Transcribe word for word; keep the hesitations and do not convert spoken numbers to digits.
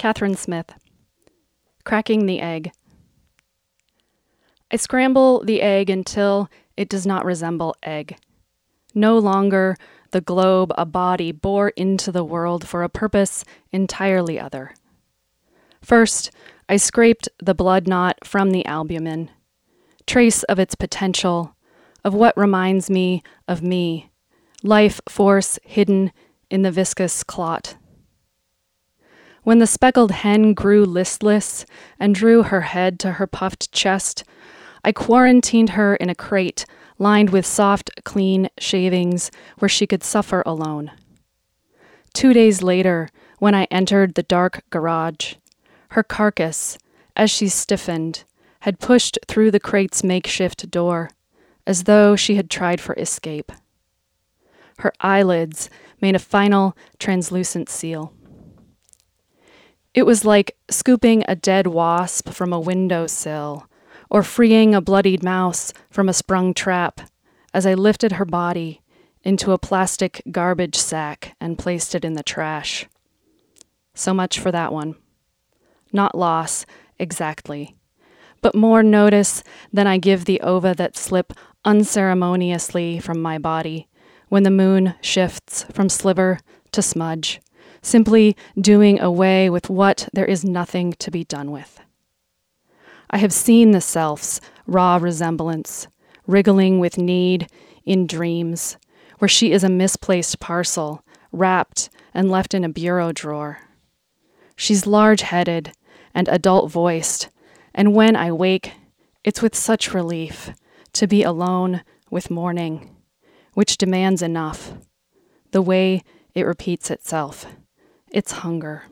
Catherine Smith. Cracking the egg. I scramble the egg until it does not resemble egg. No longer the globe a body bore into the world for a purpose entirely other. First, I scraped the blood knot from the albumin, trace of its potential, of what reminds me of me, life force hidden in the viscous clot. When the speckled hen grew listless and drew her head to her puffed chest, I quarantined her in a crate lined with soft, clean shavings where she could suffer alone. Two days later, when I entered the dark garage, her carcass, as she stiffened, had pushed through the crate's makeshift door, as though she had tried for escape. Her eyelids made a final translucent seal. It was like scooping a dead wasp from a windowsill, or freeing a bloodied mouse from a sprung trap, as I lifted her body into a plastic garbage sack and placed it in the trash. So much for that one. Not loss, exactly, but more notice than I give the ova that slip unceremoniously from my body when the moon shifts from sliver to smudge, simply doing away with what there is nothing to be done with. I have seen the self's raw resemblance, wriggling with need in dreams, where she is a misplaced parcel, wrapped and left in a bureau drawer. She's large-headed and adult-voiced, and when I wake, it's with such relief to be alone with morning, which demands enough, the way it repeats itself, its hunger.